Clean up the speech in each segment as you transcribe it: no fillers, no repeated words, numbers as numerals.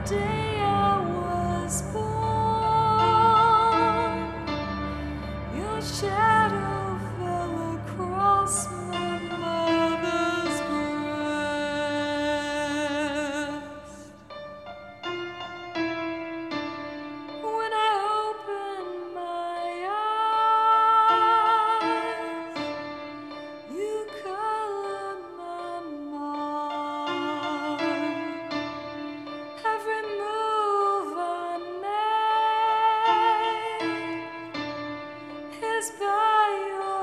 day I was born, your shadow fell across my mother's breast. When I opened my eyes, you colored my mind. Every move I made is by your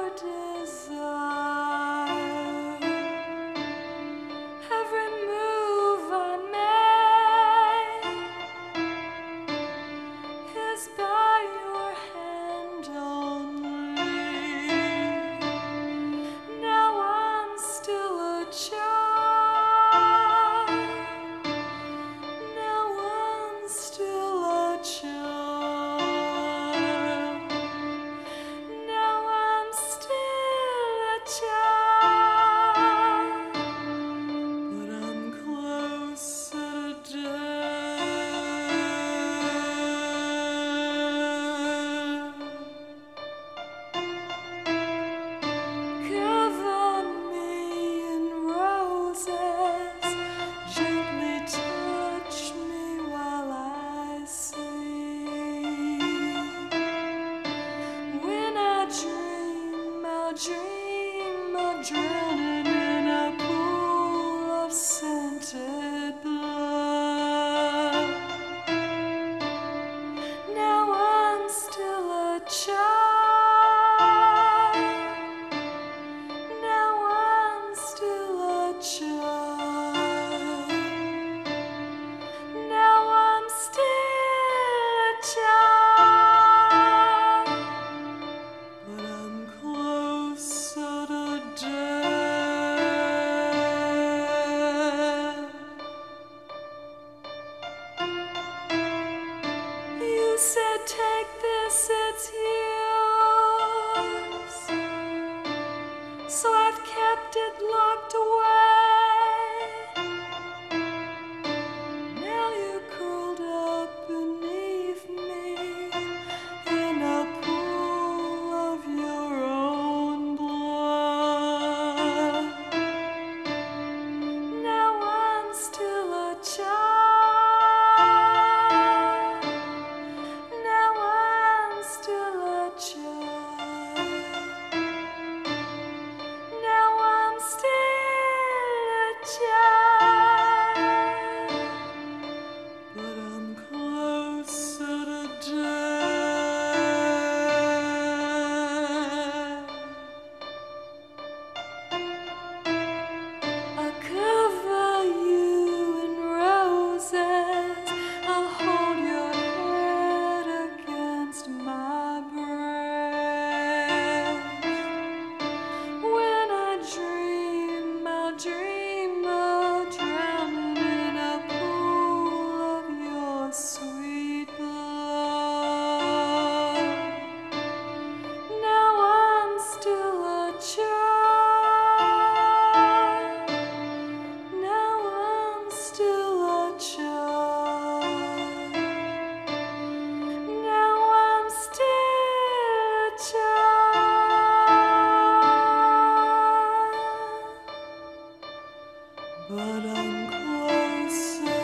desire. Every move I made is by your hand only. Now I'm still a child. Now I'm still a child. Now I'm still a child, but I'm closer to death. Cover me in roses, gently touch me while I sleep. When I dream, I'll dream of drowning in a pool of scented blood. Now I'm still a child. Now I'm still a child. Now I'm still a child, but I'm closer to death. You said, take this, it's yours. So I've kept it locked away. Now you're curled up beneath me in a pool of your own blood. Now I'm still a child. Now I'm still a child. Now I'm still a child, but I'm closer to death. I'll cover you in roses. I'll hold your head against my breast. When I dream, I'll dream of drowning in a pool of your sweet blood. Now I'm still a child. Now I'm still a child. Now I'm still a child, but I'm closer